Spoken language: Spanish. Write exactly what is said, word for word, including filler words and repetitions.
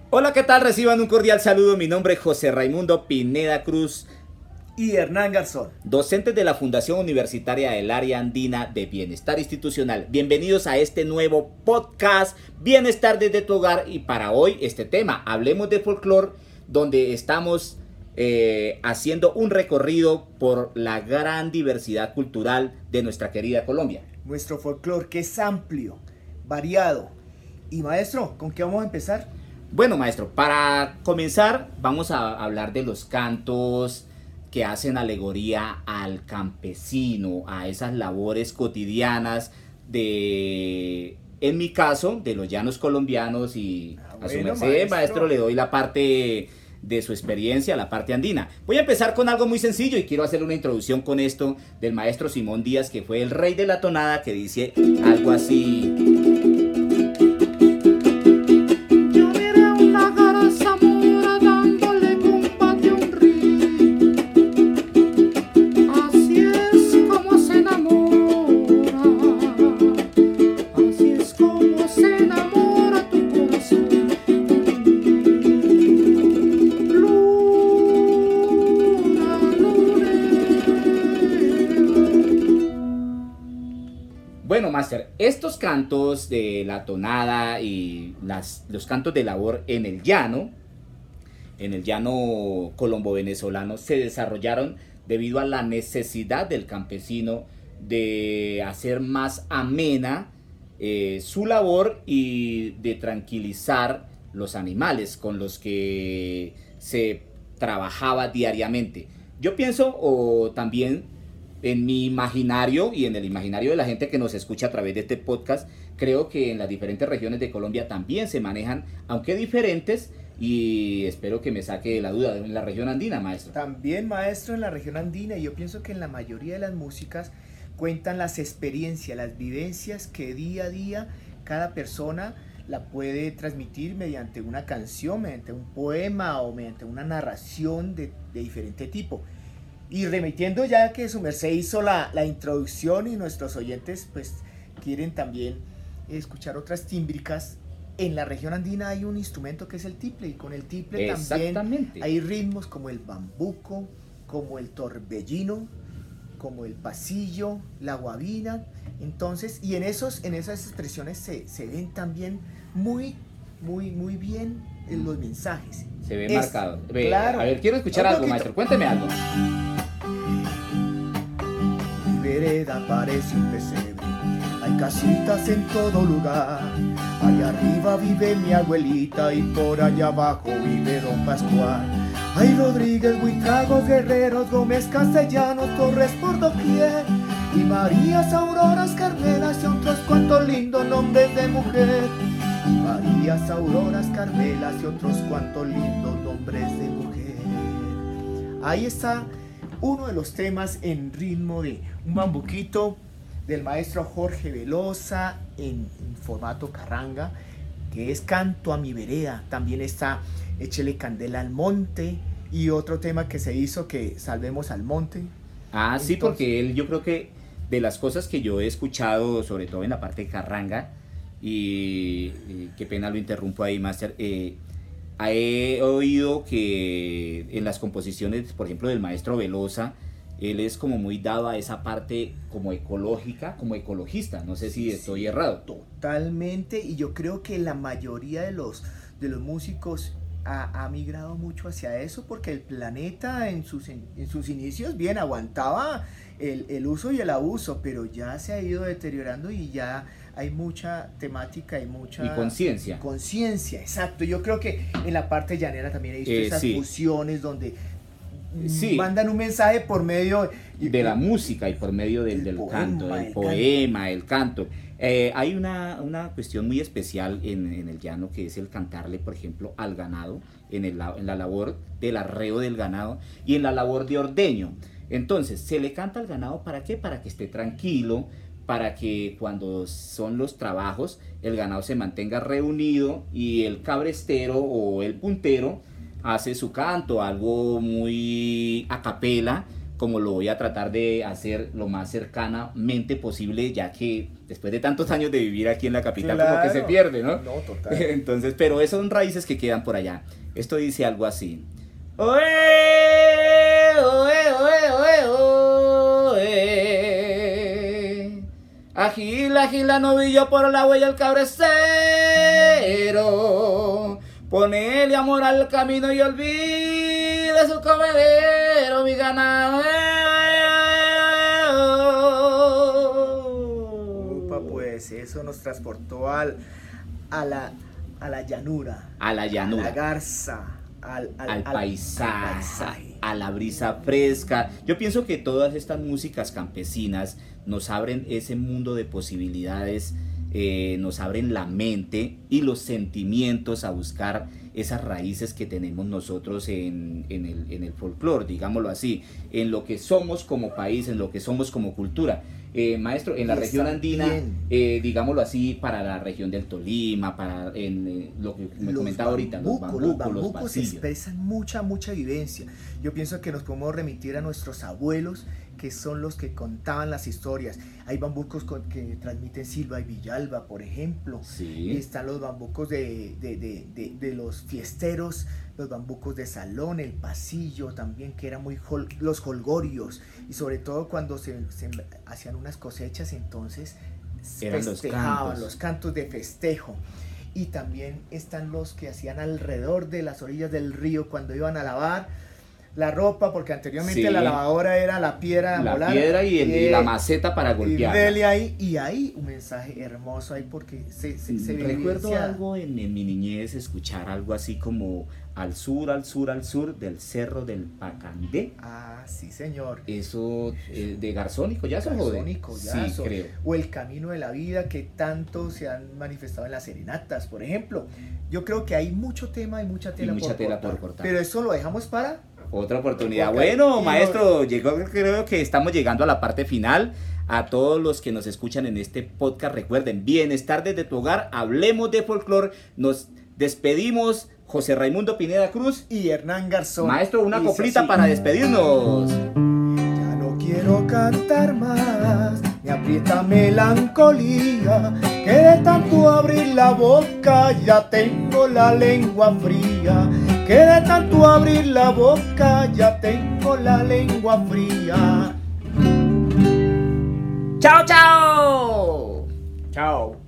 Hola, ¿qué tal? Reciban un cordial saludo. Mi nombre es José Raimundo Pineda Cruz, y Hernán Garzón, docentes de la Fundación Universitaria del Área Andina de Bienestar Institucional. Bienvenidos a este nuevo podcast, Bienestar desde tu hogar. Y para hoy este tema, hablemos de folclore, donde estamos eh, haciendo un recorrido por la gran diversidad cultural de nuestra querida Colombia. Nuestro folclore que es amplio, variado. Y maestro, ¿con qué vamos a empezar? Bueno, maestro, para comenzar vamos a hablar de los cantos que hacen alegoría al campesino, a esas labores cotidianas de, en mi caso, de los llanos colombianos. Y ah, bueno, a su merced, maestro. maestro, le doy la parte de su experiencia, la parte andina. Voy a empezar con algo muy sencillo y quiero hacer una introducción con esto del maestro Simón Díaz, que fue el rey de la tonada, que dice algo así: Bueno, Máster, estos cantos de la tonada y las, los cantos de labor en el llano, en el llano colombo-venezolano, se desarrollaron debido a la necesidad del campesino de hacer más amena eh, su labor y de tranquilizar los animales con los que se trabajaba diariamente. Yo pienso, o también en mi imaginario y en el imaginario de la gente que nos escucha a través de este podcast, creo que en las diferentes regiones de Colombia también se manejan, aunque diferentes, y espero que me saque de la duda, en la región andina, maestro. También, maestro, en la región andina, y yo pienso que en la mayoría de las músicas cuentan las experiencias, las vivencias que día a día cada persona la puede transmitir mediante una canción, mediante un poema o mediante una narración de, de diferente tipo. Y remitiendo, ya que su merced hizo la, la introducción y nuestros oyentes pues quieren también escuchar otras tímbricas, en la región andina hay un instrumento que es el tiple, y con el tiple también hay ritmos como el bambuco, como el torbellino, como el pasillo, la guabina. Entonces, y en, esos, en esas expresiones se, se ven también muy, muy, muy bien en los mensajes. Se ve es, marcado. Ve, claro. A ver, quiero escuchar algo, poquito. Maestro. Cuénteme algo. Mi vereda parece un pesebre, hay casitas en todo lugar. Allá arriba vive mi abuelita y por allá abajo vive don Pascual. Hay Rodríguez, Buitragos, Guerreros, Gómez, Castellanos, Torres por doquier, y Marías, Auroras, Carmelas y otros cuantos lindos nombres de mujer. Marías, Auroras, Carmelas y otros cuantos lindos nombres de mujer. Ahí está uno de los temas en ritmo de un bambuquito del maestro Jorge Velosa en, en formato carranga, que es Canto a mi vereda. También está Échele candela al monte, y otro tema que se hizo, que Salvemos al monte. Ah, Entonces, sí, porque él, yo creo que de las cosas que yo he escuchado, sobre todo en la parte de carranga, y, y qué pena lo interrumpo ahí, Master, eh, he oído que en las composiciones, por ejemplo, del maestro Velosa, él es como muy dado a esa parte como ecológica, como ecologista. No sé si estoy sí, errado. Totalmente, y yo creo que la mayoría de los, de los músicos ha, ha migrado mucho hacia eso, porque el planeta en sus, en, en sus inicios bien aguantaba el, el uso y el abuso, pero ya se ha ido deteriorando y ya hay mucha temática y mucha... Y conciencia. Conciencia, exacto. Yo creo que en la parte llanera también he visto eh, esas sí. fusiones donde... Sí. mandan un mensaje por medio de la música y por medio del, del poema, canto, del el poema, canto. el canto. Eh, hay una, una cuestión muy especial en, en el llano, que es el cantarle, por ejemplo, al ganado, en, el, en la labor del arreo del ganado y en la labor de ordeño. Entonces, se le canta al ganado, ¿para qué? Para que esté tranquilo, para que cuando son los trabajos, el ganado se mantenga reunido y el cabrestero o el puntero hace su canto, algo muy a capela, como lo voy a tratar de hacer lo más cercanamente posible, ya que después de tantos años de vivir aquí en la capital, claro, como que se pierde, ¿no? No, total. Entonces, pero esos son raíces que quedan por allá. Esto dice algo así. Oe, oe, oe, oe, oe. Agila, agila, novillo por la huella el cabrecero. Ponele amor al camino y olvide su comedero, mi ganado. Opa, pues eso nos transportó al, a, la, a la llanura. A la llanura. A la garza. Al, al, al, al paisaje, al paisaje, a la brisa fresca. Yo pienso que todas estas músicas campesinas nos abren ese mundo de posibilidades, eh, nos abren la mente y los sentimientos a buscar esas raíces que tenemos nosotros en, en el, en el folclore, digámoslo así, en lo que somos como país, en lo que somos como cultura. Eh, maestro, en la y región andina, eh, digámoslo así, para la región del Tolima, para en, eh, lo que me los comentaba ahorita, los bambucos, los los bambucos pasillos. expresan mucha, mucha vivencia. Yo pienso que nos podemos remitir a nuestros abuelos, que son los que contaban las historias. Hay bambucos con, que transmiten Silva y Villalba, por ejemplo. Sí. Están los bambucos de, de, de, de, de los fiesteros, los bambucos de salón, el pasillo también, que eran muy hol, los holgorios, y sobre todo cuando se, se hacían unas cosechas, entonces eran festejaban, los cantos. los cantos de festejo. Y también están los que hacían alrededor de las orillas del río cuando iban a lavar la ropa, porque anteriormente sí, la lavadora era la piedra, la molar, piedra y, el, y, y la maceta para golpear. Y ahí, y ahí un mensaje hermoso ahí, porque se, se, se recuerdo vivencia. algo en, en mi niñez, escuchar algo así como al sur, al sur, al sur del cerro del Pacandé. Ah, sí, señor. Eso eh, de Garzón y Collazo. Garzón y Collazo. Sí, creo. O el camino de la vida que tanto se han manifestado en las serenatas, por ejemplo. Yo creo que hay mucho tema y mucha tela, y mucha por, tela cortar, por cortar. Pero eso lo dejamos para otra oportunidad. Okay. Bueno, maestro, llegó, creo que estamos llegando a la parte final. A todos los que nos escuchan en este podcast, recuerden, Bienestar desde tu hogar, hablemos de folclore. Nos despedimos, José Raimundo Pineda Cruz y Hernán Garzón. Maestro, una coplita para despedirnos. Ya no quiero cantar más, me aprieta melancolía, que de tanto abrir la boca ya tengo la lengua fría. Que de tanto abrir la boca ya tengo la lengua fría. ¡Chao, chao! Chao.